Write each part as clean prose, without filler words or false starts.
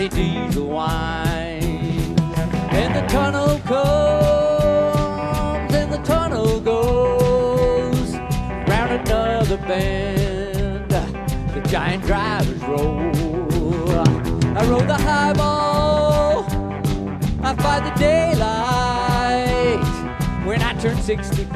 mighty diesel whines. And the tunnel comes and the tunnel goes. Round another bend, the giant drivers roll. I roll the highball, I fight the daylight. When I turned 65,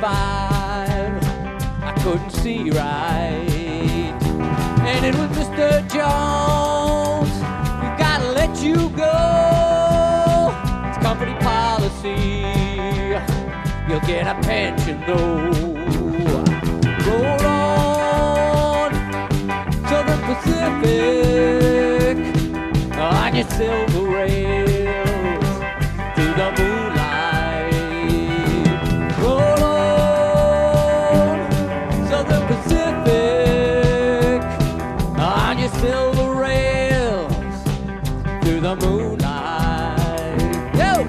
I couldn't see right. And it was Mr. Jones, we've got to let you go. It's company policy, you'll get a pension though. Roll on, Southern Pacific, on your silver rails through the moonlight. Roll on, Southern Pacific, on your silver rails through the moonlight. Yo!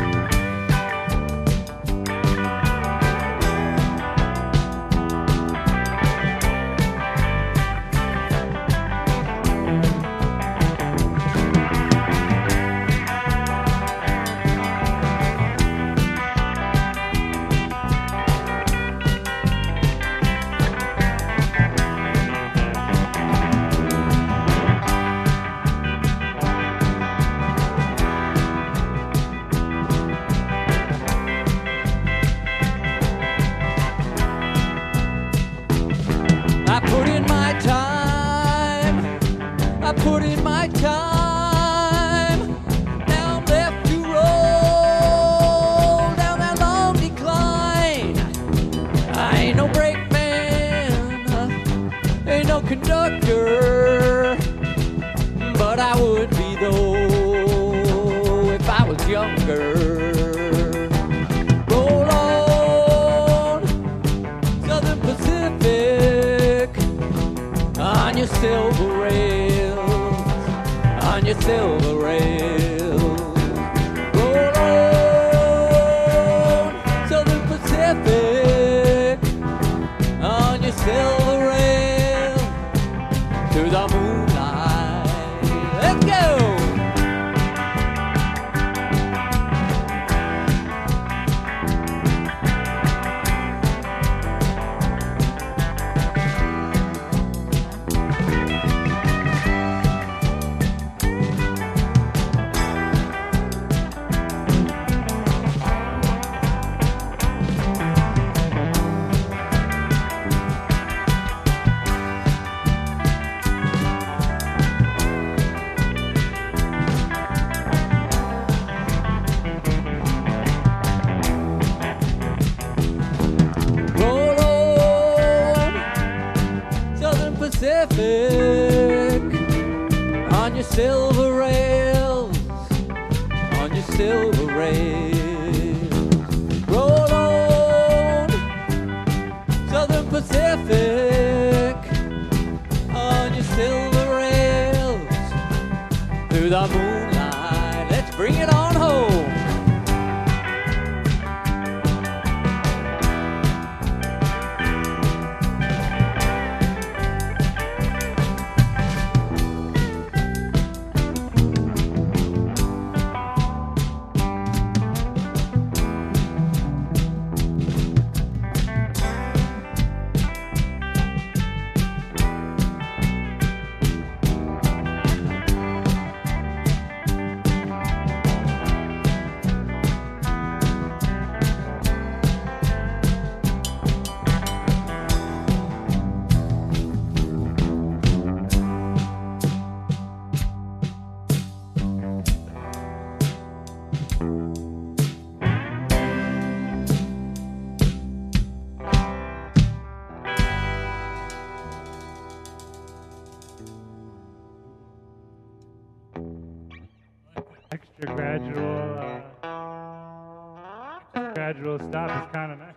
I put in my time, I put in my time. Now I'm left to roll down that long decline. I ain't no brakeman, ain't no conductor, but I would be though if I was younger. Roll on, Southern Pacific, on your silver rails, on your silver rails. Roll on, Southern Pacific, on your silver rails, through the moonlight. Let's go! Pacific, on your silver rails, on your silver rails. Roll on, Southern Pacific, on your silver rails, through the moonlight. Let's bring it on home. Extra gradual stop is kind of nice.